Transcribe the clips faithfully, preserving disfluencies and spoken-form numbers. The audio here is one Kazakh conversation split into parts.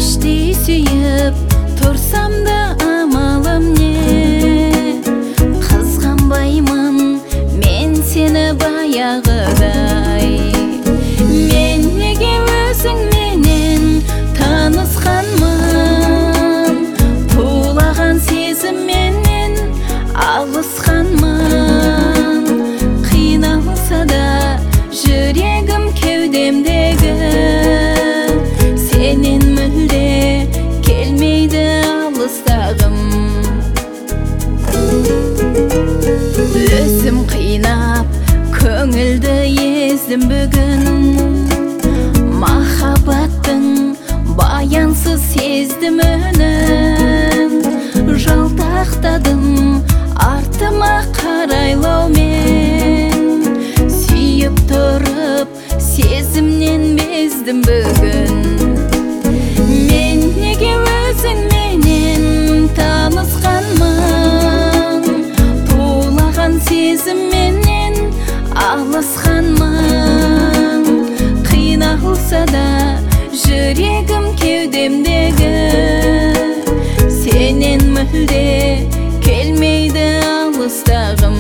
іштей сүйіп тұрсам да амалым не? Қызғанбаймын мен сені баяғыдай. Мен неге өзіңменен танысқанмын, тулаған сезімменен алысқанмын. Қиналса да жүрегім кеудемдегі, сенен мүлде келмейді алыстағым. Өзім қинап көңілді ездім бүгін, махаббаттың баянсыз сездім үнін. Жалтақтадым артыма қарайлаумен, сүйіп тұрып сезімнен бездім бүгін. Мен неге өзіңменен танысқанмын, тулаған сезімменен алысқанмын. Қиналса да жүрегім кеудемдегі, сенен мүлде келмейді алыстағым.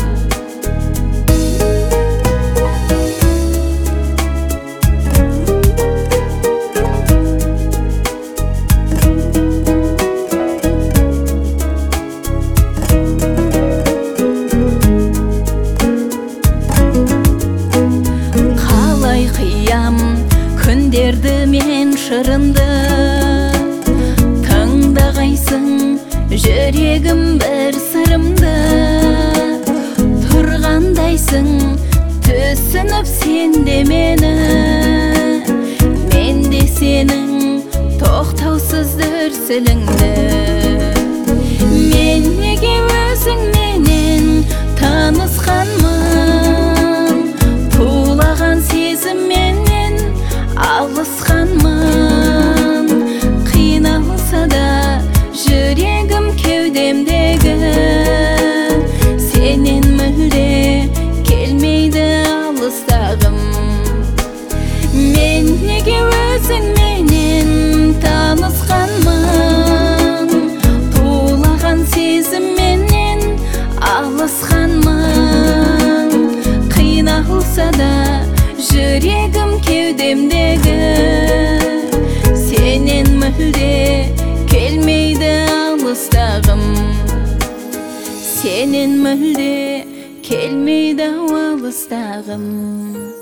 Қалай қиям күндерді мен шырынды, тыңдағайсың жүрегім бір сырымды. Тұрғандайсың түсініп сен де мені, мен де сенің тоқтаусыз дүрсіліңді. Мен неге өзіңменен танысқанмын, тулаған сезімменен алысқанмын. Қиналса да жүрегім кеудемдегі, сенен мүлде келмейді алыстағым. Мен неге өзіңменен танысқанмын, тулаған сезімменен алысқанмын. Қиналса да жүрегім кеудемдегі, сенен мүлде келмейді алыстағым. Сенен мүлде келмейді алыстағым.